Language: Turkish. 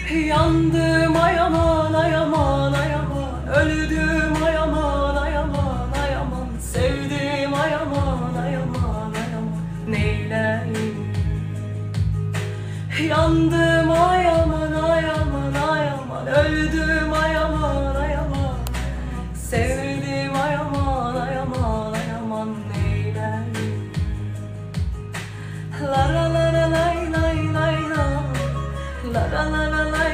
Yandım ay aman ay aman ay aman, öldüm ay aman ay aman ay aman, sevdim ay aman ay aman ay aman, neyleyim? Yandım ay aman ay aman ay aman, öldüm ay aman ay aman, sevdim ay aman ay aman ay aman, neyleyim? La la la la lay lay lay la, la la la la lay.